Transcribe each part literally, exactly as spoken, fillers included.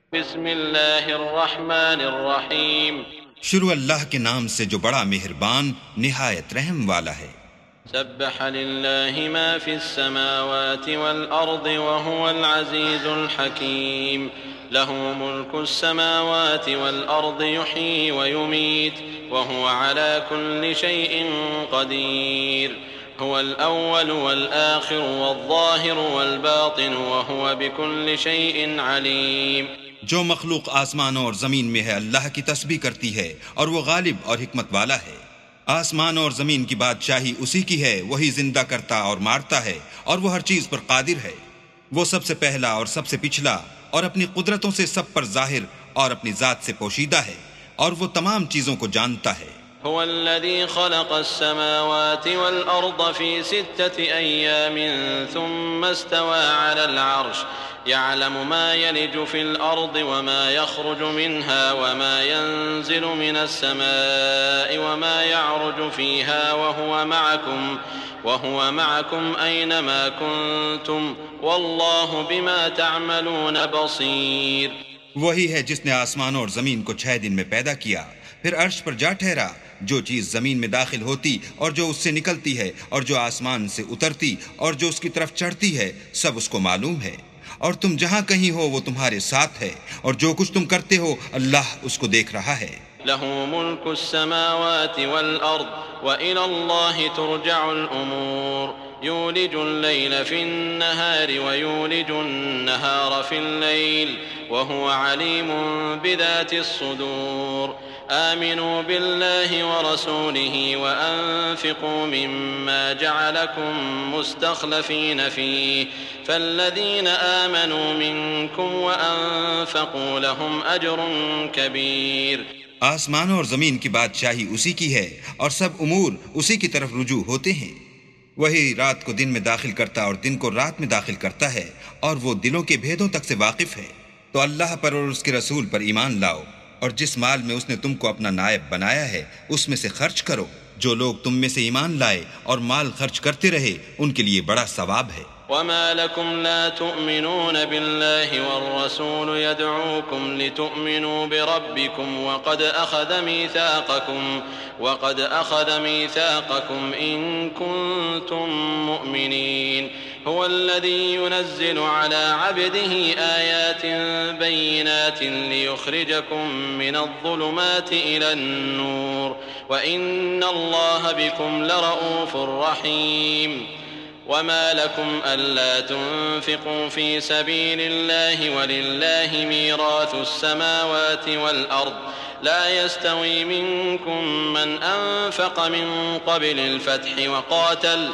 بسم اللہ الرحمن الرحیم. شروع اللہ کے نام سے جو بڑا مہربان نہایت رحم والا ہے. سبح للہ ما فی السماوات والارض وهو العزیز الحکیم. له ملك السماوات والارض يحيي ويميت وهو على كل شيء قدير. هو الأول والآخر والظاهر والباطن وهو بكل شيء عليم. جو مخلوق آسمانوں اور زمین میں ہے اللہ کی تسبیح کرتی ہے اور وہ غالب اور حکمت والا ہے. آسمان اور زمین کی بادشاہی اسی کی ہے، وہی زندہ کرتا اور مارتا ہے اور وہ ہر چیز پر قادر ہے. وہ سب سے پہلا اور سب سے پچھلا اور اپنی قدرتوں سے سب پر ظاہر اور اپنی ذات سے پوشیدہ ہے اور وہ تمام چیزوں کو جانتا ہے. هو الذي خلق السماوات والأرض في ستة أيام ثم استوى على العرش يعلم ما يلج في الأرض وما يخرج منها وما ينزل من السماء وما يعرج فيها وهو معكم وهو معكم أينما كنتم والله بما تعملون بصير. وہی ہے جس نے آسمانوں اور زمین کو چھ دن میں پیدا کیا، پھر عرش پر جا ٹھہرا. جو چیز زمین میں داخل ہوتی اور جو اس سے نکلتی ہے اور جو آسمان سے اترتی اور جو اس کی طرف چڑھتی ہے سب اس کو معلوم ہے. اور تم جہاں کہیں ہو وہ تمہارے ساتھ ہے اور جو کچھ تم کرتے ہو اللہ اس کو دیکھ رہا ہے. له ملك السماوات والأرض وإلى الله ترجع الأمور. يولج الليل في النهار ويولج النهار في الليل وهو عليم بذات الصدور. آمنوا بالله ورسوله وأنفقوا مما جعلكم مستخلفين فيه فالذين آمنوا منكم وأنفقوا لهم أجر كبير. آسمانوں اور زمین کی بادشاہی اسی کی ہے اور سب امور اسی کی طرف رجوع ہوتے ہیں. وہی رات کو دن میں داخل کرتا اور دن کو رات میں داخل کرتا ہے اور وہ دلوں کے بھیدوں تک سے واقف ہے. تو اللہ پر اور اس کے رسول پر ایمان لاؤ اور جس مال میں اس نے تم کو اپنا نائب بنایا ہے اس میں سے خرچ کرو. جو لوگ تم میں سے ایمان لائے اور مال خرچ کرتے رہے ان کے لیے بڑا ثواب ہے. وما لكم لا تؤمنون بالله والرسول يدعوكم لتؤمنوا بربكم وقد أخذ ميثاقكم وقد أخذ ميثاقكم إن كنتم مؤمنين. هو الذي ينزل على عبده آيات بينات ليخرجكم من الظلمات إلى النور وإن الله بكم لرؤوف رحيم. وما لكم ألا تنفقوا في سبيل الله ولله ميراث السماوات والأرض لا يستوي منكم من أنفق من قبل الفتح وقاتل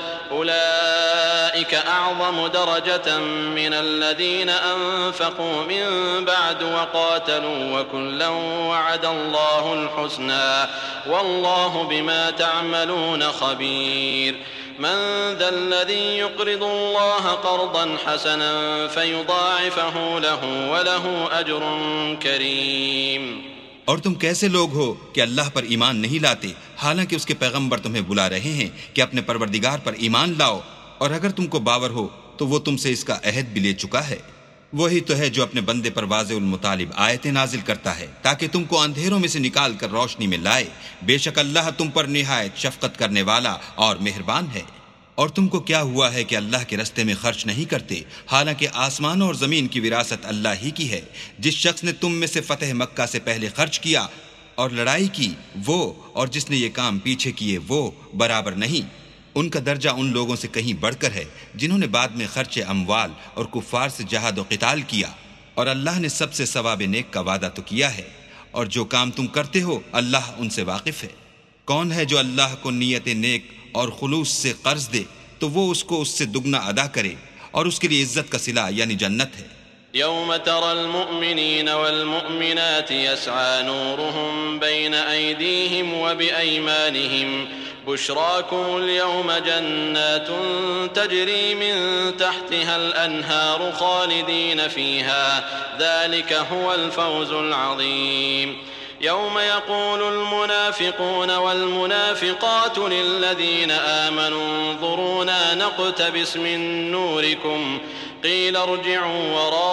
أولئك أعظم درجة من الذين أنفقوا من بعد وقاتلوا وكلا وعد الله الحسنى والله بما تعملون خبير. من ذا الذي يقرض الله قرضا حسنا فيضاعفه له وله أجر كريم. اور تم کیسے لوگ ہو کہ اللہ پر ایمان نہیں لاتے حالانکہ اس کے پیغمبر تمہیں بلا رہے ہیں کہ اپنے پروردگار پر ایمان لاؤ، اور اگر تم کو باور ہو تو وہ تم سے اس کا عہد بھی لے چکا ہے. وہی تو ہے جو اپنے بندے پر واضح المطالب آیتیں نازل کرتا ہے تاکہ تم کو اندھیروں میں سے نکال کر روشنی میں لائے. بے شک اللہ تم پر نہایت شفقت کرنے والا اور مہربان ہے. اور تم کو کیا ہوا ہے کہ اللہ کے رستے میں خرچ نہیں کرتے حالانکہ آسمانوں اور زمین کی وراثت اللہ ہی کی ہے. جس شخص نے تم میں سے فتح مکہ سے پہلے خرچ کیا اور لڑائی کی وہ اور جس نے یہ کام پیچھے کیے وہ برابر نہیں. ان کا درجہ ان لوگوں سے کہیں بڑھ کر ہے جنہوں نے بعد میں خرچ اموال اور کفار سے جہاد و قتال کیا، اور اللہ نے سب سے ثواب نیک کا وعدہ تو کیا ہے، اور جو کام تم کرتے ہو اللہ ان سے واقف ہے. کون ہے جو اللہ کو نیت نیک اور خلوص سے قرض دے تو وہ اس کو اس سے دگنا ادا کرے، اور اس کے لیے عزت کا صلہ یعنی جنت ہے. يوم ترى المؤمنين والمؤمنات يسعى نورهم بين أيديهم وبأيمانهم بشراكم اليوم جنات تجري من تحتها الأنهار خالدين فيها ذلك هو الفوز العظيم. يوم يقول المنافقون والمنافقات للذين آمنوا انظرونا نقتبس من نوركم قيل ارجعوا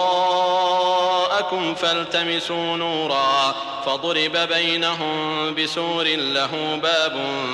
وراءكم فالتمسوا نورا فضرب بينهم بسور له باب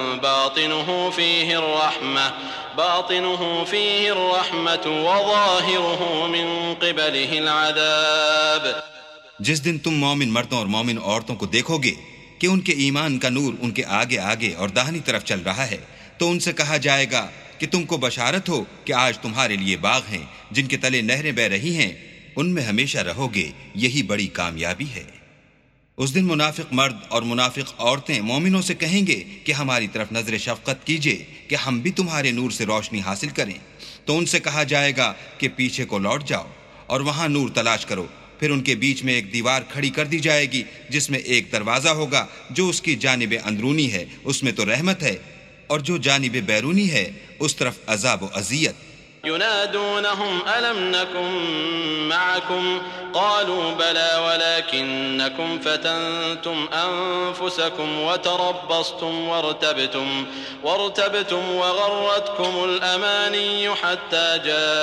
باطنه فيه الرحمة باطنه فيه الرحمة وظاهره من قبله العذاب. جس دن تم مومن مردوں اور مومن عورتوں کو دیکھو گے کہ ان کے ایمان کا نور ان کے آگے آگے اور داہنی طرف چل رہا ہے تو ان سے کہا جائے گا کہ تم کو بشارت ہو کہ آج تمہارے لیے باغ ہیں جن کے تلے نہریں بہ رہی ہیں، ان میں ہمیشہ رہو گے، یہی بڑی کامیابی ہے. اس دن منافق مرد اور منافق عورتیں مومنوں سے کہیں گے کہ ہماری طرف نظر شفقت کیجئے کہ ہم بھی تمہارے نور سے روشنی حاصل کریں. تو ان سے کہا جائے گا کہ پیچھے کو لوٹ جاؤ اور وہاں نور تلاش کرو. پھر ان کے بیچ میں ایک دیوار کھڑی کر دی جائے گی جس میں ایک دروازہ ہوگا، جو اس کی جانب اندرونی ہے اس میں تو رحمت ہے، اور جو جانب بیرونی ہے اس طرف عذاب و اذیت. ينادونهم ألم نكن معكم قالوا بلى ولكنكم فتنتم أنفسكم وتربصتم وارتبتم وارتبتم وغرتكم الأماني حتى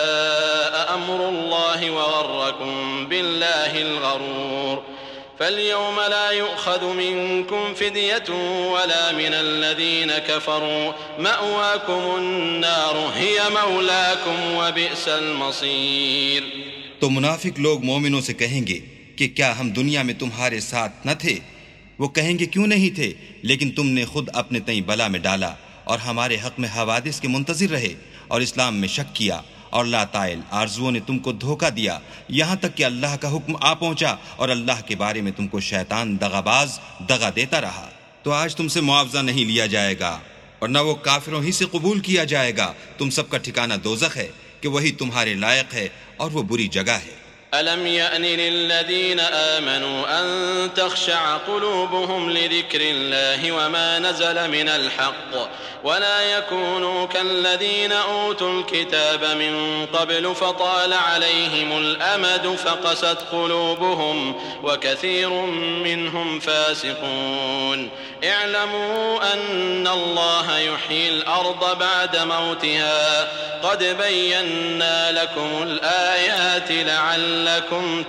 جاء أمر الله وغركم بالله الغرور. فاليوم لا يؤخذ منكم فدية ولا من الذين كفروا مأواكم النار هي مولاكم وبئس المصير. تو منافق لوگ مومنوں سے کہیں گے کہ کیا ہم دنیا میں تمہارے ساتھ نہ تھے؟ وہ کہیں گے کیوں نہیں تھے، لیکن تم نے خود اپنے تئیں بلا میں ڈالا اور ہمارے حق میں حوادث کے منتظر رہے اور اسلام میں شک کیا، اور لا طائل آرزوؤں نے تم کو دھوکہ دیا یہاں تک کہ اللہ کا حکم آ پہنچا اور اللہ کے بارے میں تم کو شیطان دغاباز دغا دیتا رہا. تو آج تم سے معاوضہ نہیں لیا جائے گا اور نہ وہ کافروں ہی سے قبول کیا جائے گا. تم سب کا ٹھکانہ دوزخ ہے کہ وہی تمہارے لائق ہے اور وہ بری جگہ ہے. ألم يأن للذين آمنوا أن تخشع قلوبهم لذكر الله وما نزل من الحق ولا يكونوا كالذين أوتوا الكتاب من قبل فطال عليهم الأمد فقست قلوبهم وكثير منهم فاسقون. اعلموا أن الله يحيي الأرض بعد موتها قد بينا لكم الآيات لعلكم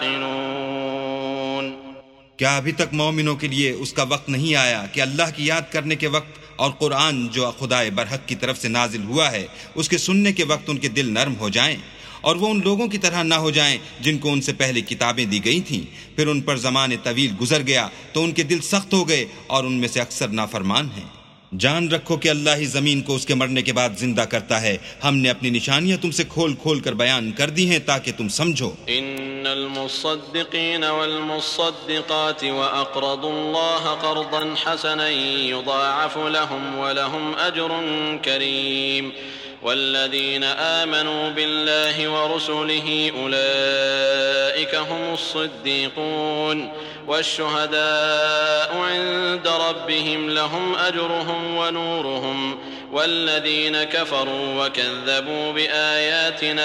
تعقلون. کیا ابھی تک مومنوں کے لیے اس کا وقت نہیں آیا کہ اللہ کی یاد کرنے کے وقت اور قرآن جو خدائے برحق کی طرف سے نازل ہوا ہے اس کے سننے کے وقت ان کے دل نرم ہو جائیں اور وہ ان لوگوں کی طرح نہ ہو جائیں جن کو ان سے پہلے کتابیں دی گئی تھیں، پھر ان پر زمانے طویل گزر گیا تو ان کے دل سخت ہو گئے اور ان میں سے اکثر نافرمان ہیں. جان رکھو کہ اللہ ہی زمین کو اس کے مرنے کے بعد زندہ کرتا ہے. ہم نے اپنی نشانیاں تم سے کھول کھول کر بیان کر دی ہیں تاکہ تم سمجھو. ان المصدقین والمصدقات واقرضوا الله قرضا حسنا يضاعف لهم ولهم اجر کریم. والذين آمنوا بالله ورسله أولئك هم الصديقون والشهداء عند ربهم لهم أجرهم ونورهم والذين كفروا وكذبوا بآياتنا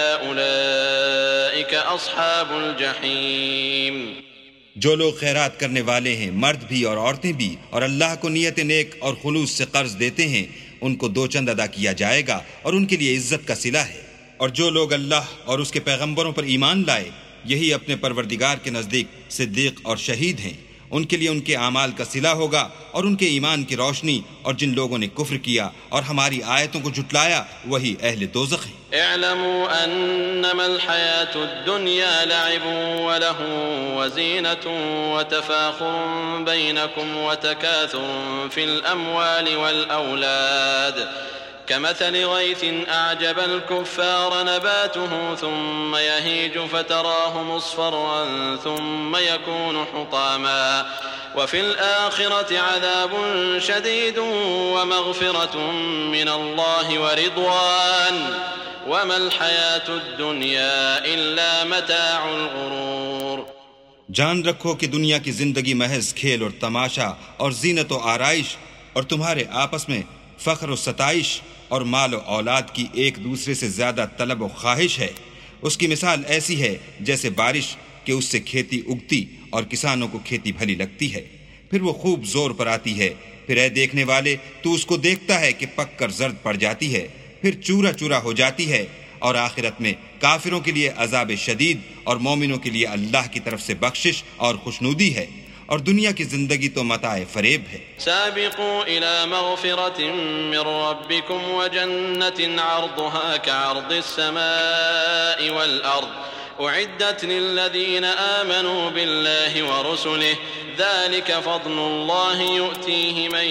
أولئك أصحاب الجحيم. جو لوگ خیرات کرنے والے ہیں، مرد بھی اور عورتیں بھی، اور اللہ کو نیت نیک اور خلوص سے قرض دیتے ہیں، ان کو دو چند ادا کیا جائے گا اور ان کے لیے عزت کا صلہ ہے. اور جو لوگ اللہ اور اس کے پیغمبروں پر ایمان لائے، یہی اپنے پروردگار کے نزدیک صدیق اور شہید ہیں، ان کے لیے ان کے اعمال کا صلہ ہوگا اور ان کے ایمان کی روشنی. اور جن لوگوں نے کفر کیا اور ہماری آیتوں کو جھٹلایا وہی اہل دوزخ ہیں. اعلموا انما الحياة الدنيا لعب وله وزينة وتفاخر بينكم وتكاثر في الأموال والأولاد كمثل غيث أعجب الكفار نباته ثم يهيج فتراه مصفرا ثم يكون حطاما وفي الآخرة عذاب شديد ومغفرة من الله ورضوان وما الحياة الدنيا إلا متاع الغرور. جان رکھو کہ دنیا کی زندگی محض کھیل اور تماشا اور زینت و آرائش اور تمہارے آپس میں فخر و ستائش اور مال و اولاد کی ایک دوسرے سے زیادہ طلب و خواہش ہے. اس کی مثال ایسی ہے جیسے بارش کہ اس سے کھیتی اگتی اور کسانوں کو کھیتی بھلی لگتی ہے، پھر وہ خوب زور پر آتی ہے، پھر اے دیکھنے والے تو اس کو دیکھتا ہے کہ پک کر زرد پڑ جاتی ہے، پھر چورا چورا ہو جاتی ہے، اور آخرت میں کافروں کے لیے عذاب شدید اور مومنوں کے لیے اللہ کی طرف سے بخشش اور خوشنودی ہے، اور دنیا کی زندگی تو متاع فریب ہے۔ سابقوا إلى مغفرة من ربكم وجنة عرضها كعرض السماء والأرض أعدت للذين آمنوا بالله ورسله ذلك فضل الله يؤتيه من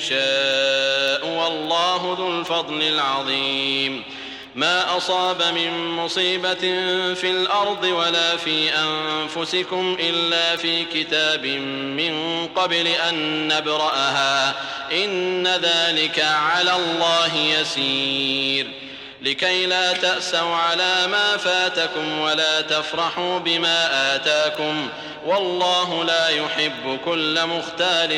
يشاء والله ذو الفضل العظيم ما أصاب من مصيبة في الأرض ولا في أنفسكم إلا في كتاب من قبل أن نبرأها إن ذلك على الله يسير لكي لا تأسوا على ما فاتكم ولا تفرحوا بما آتاكم والله لا يحب كل مختال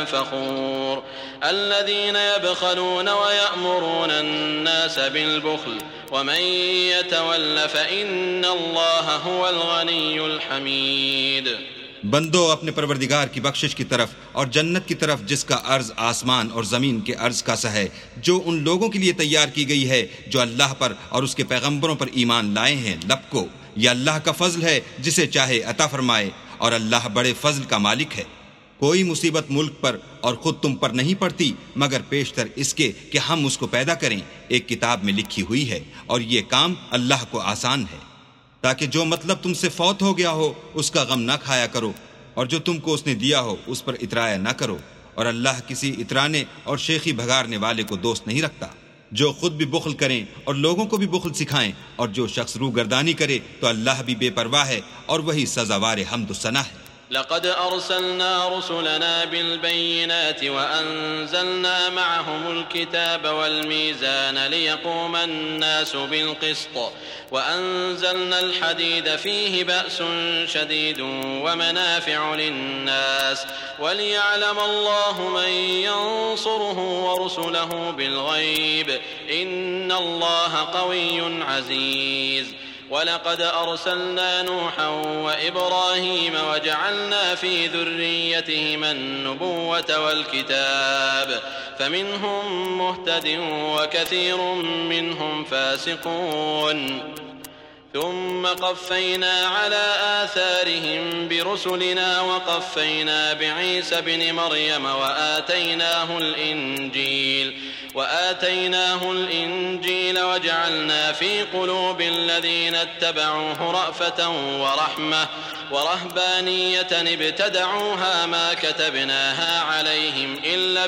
فخور الذين يبخلون ويأمرون الناس بالبخل ومن يتول فإن الله هو الغني الحميد۔ بندو اپنے پروردگار کی بخشش کی طرف اور جنت کی طرف جس کا عرض آسمان اور زمین کے عرض کا سا ہے، جو ان لوگوں کے لیے تیار کی گئی ہے جو اللہ پر اور اس کے پیغمبروں پر ایمان لائے ہیں، لبکو یہ اللہ کا فضل ہے جسے چاہے عطا فرمائے، اور اللہ بڑے فضل کا مالک ہے۔ کوئی مصیبت ملک پر اور خود تم پر نہیں پڑتی مگر پیشتر اس کے کہ ہم اس کو پیدا کریں، ایک کتاب میں لکھی ہوئی ہے، اور یہ کام اللہ کو آسان ہے، تاکہ جو مطلب تم سے فوت ہو گیا ہو اس کا غم نہ کھایا کرو، اور جو تم کو اس نے دیا ہو اس پر اترایا نہ کرو، اور اللہ کسی اترانے اور شیخی بھگارنے والے کو دوست نہیں رکھتا۔ جو خود بھی بخل کریں اور لوگوں کو بھی بخل سکھائیں، اور جو شخص روگردانی کرے تو اللہ بھی بے پرواہ ہے اور وہی سزاوار حمد و ثنا ہے۔ لقد أرسلنا رسلنا بالبينات وأنزلنا معهم الكتاب والميزان ليقوم الناس بالقسط وأنزلنا الحديد فيه بأس شديد ومنافع للناس وليعلم الله من ينصره ورسله بالغيب إن الله قوي عزيز۔ وَلَقَدْ أَرْسَلْنَا نُوحًا وَإِبْرَاهِيمَ وَجَعَلْنَا فِي ذُرِّيَّتِهِمَا النُّبُوَّةَ وَالْكِتَابَ فَمِنْهُمْ مُهْتَدٍ وَكَثِيرٌ مِّنْهُمْ فَاسِقُونَ ثم قفينا على آثارهم برسلنا وقفينا بعيسى ابن مريم وآتيناه الإنجيل وآتيناه الإنجيل وجعلنا في قلوب الذين اتبعوه رأفة ورحمة ورهبانية ابتدعوها ما كتبناها عليهم إلا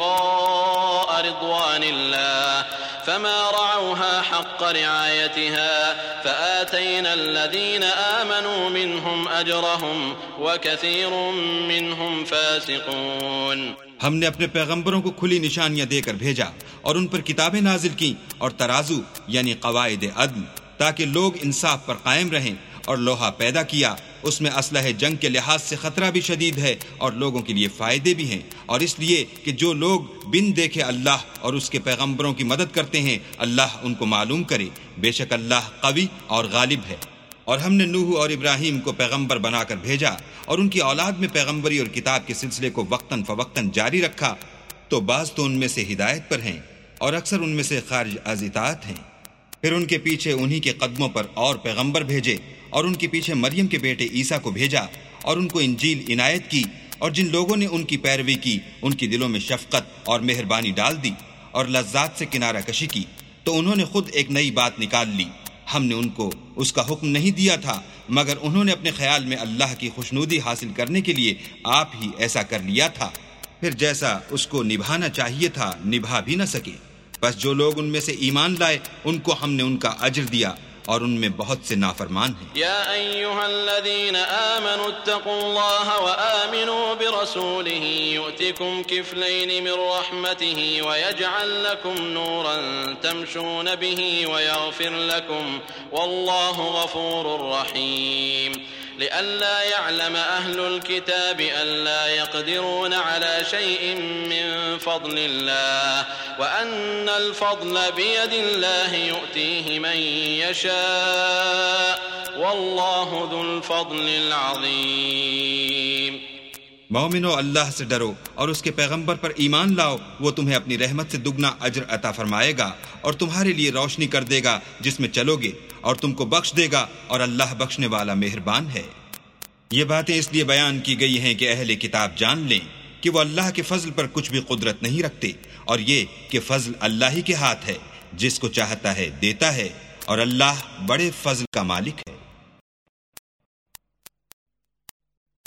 ابتغاء رضوان الله فما رعوها حق رعايتها فآتينا الذين آمنوا منهم أجرهم وكثير منهم فاسقون۔ ہم نے اپنے پیغمبروں کو کھلی نشانیاں دے کر بھیجا اور ان پر کتابیں نازل کی اور ترازو یعنی قواعد عدل، تاکہ لوگ انصاف پر قائم رہیں، اور لوہا پیدا کیا، اس میں اسلحہ جنگ کے لحاظ سے خطرہ بھی شدید ہے اور لوگوں کے لیے فائدے بھی ہیں، اور اس لیے کہ جو لوگ بن دیکھے اللہ اور اس کے پیغمبروں کی مدد کرتے ہیں اللہ ان کو معلوم کرے، بے شک اللہ قوی اور غالب ہے۔ اور ہم نے نوح اور ابراہیم کو پیغمبر بنا کر بھیجا اور ان کی اولاد میں پیغمبری اور کتاب کے سلسلے کو وقتاً فوقتاً جاری رکھا، تو بعض تو ان میں سے ہدایت پر ہیں اور اکثر ان میں سے خارج از اطاعت ہیں۔ پھر ان کے پیچھے انہی کے قدموں پر اور پیغمبر بھیجے، اور ان کے پیچھے مریم کے بیٹے عیسیٰ کو بھیجا اور ان کو انجیل عنایت کی، اور جن لوگوں نے ان کی پیروی کی ان کی دلوں میں شفقت اور مہربانی ڈال دی اور لذات سے کنارہ کشی کی، تو انہوں نے خود ایک نئی بات نکال لی۔ ہم نے ان کو اس کا حکم نہیں دیا تھا مگر انہوں نے اپنے خیال میں اللہ کی خوشنودی حاصل کرنے کے لیے آپ ہی ایسا کر لیا تھا، پھر جیسا اس کو نبھانا چاہیے تھا نبھا بھی نہ سکے۔ بس جو لوگ ان میں سے ایمان لائے ان کو ہم نے ان کا اجر دیا، اور ان میں بہت سے نافرمان ہیں۔ یا ایھا الذین آمنوا اتقوا اللہ وآمنوا برسولہ یؤتکم کفلین من رحمتہ ویجعل لکم نورا تمشون بہ ویغفر لکم واللہ غفور رحیم۔ لئلا يعلم أهل الكتاب ألا يقدرون على شيء من فضل الله وأن الفضل بيد الله يؤتيه من يشاء والله ذو الفضل العظيم۔ مومنو اللہ سے ڈرو اور اس کے پیغمبر پر ایمان لاؤ، وہ تمہیں اپنی رحمت سے دگنا اجر عطا فرمائے گا اور تمہارے لیے روشنی کر دے گا جس میں چلو گے، اور تم کو بخش دے گا، اور اللہ بخشنے والا مہربان ہے۔ یہ باتیں اس لیے بیان کی گئی ہیں کہ اہل کتاب جان لیں کہ وہ اللہ کے فضل پر کچھ بھی قدرت نہیں رکھتے، اور یہ کہ فضل اللہ ہی کے ہاتھ ہے، جس کو چاہتا ہے دیتا ہے، اور اللہ بڑے فضل کا مالک ہے۔